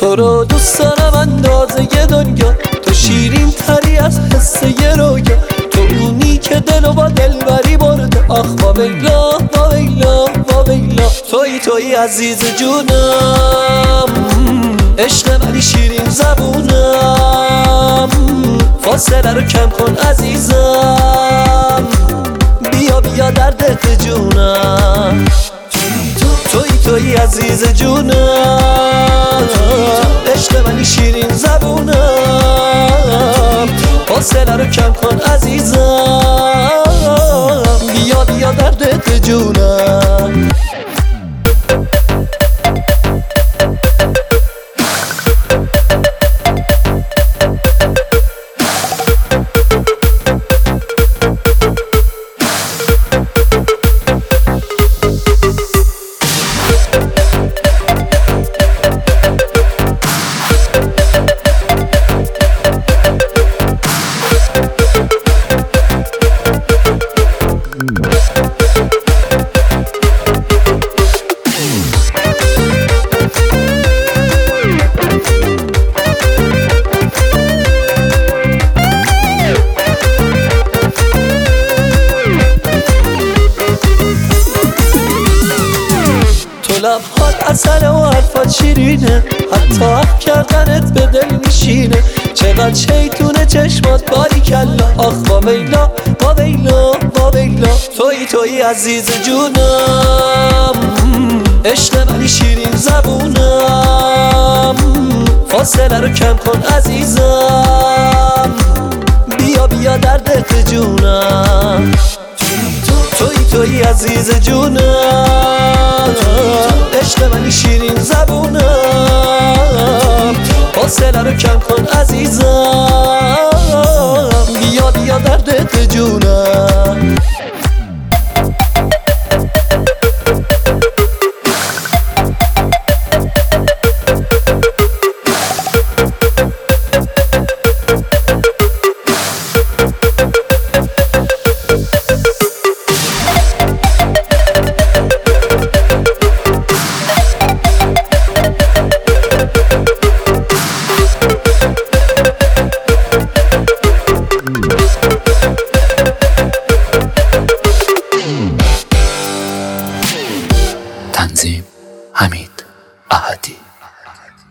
تو رو دوست دارم اندازه دنیا، تو شیرین تری از حس رویا، تو اونی که دلو با دلبری برده. آخ با ویلا با ویلا با ویلا، تویی عزیز جونم، عشق ولی شیرین زبونم، فاصله رو کم کن عزیزم، بیا بیا در دل جونم. تویی عزیز جونم، عشق ولی شیرین زبونم، فاصله رو کم کن عزیزم، بیا بیا در دل جونم. لبهات عسل و حرفات شیرینه، حتی حرف کردنت به دل میشینه، چقدر شیطونه چشمات باریکلا. آخ با ویلا با ویلا با ویلا، تویی عزیز جونم، عشق ولی شیرین زبونم، فاصله رو کم کن عزیزم، بیا بیا در دل جونم. تویی عزیز جونم، عشق ولی شیرین زبونم، فاصله رو کم کن عزیزم، بیا بیا در دل جونم. تنظیم حمید احدی.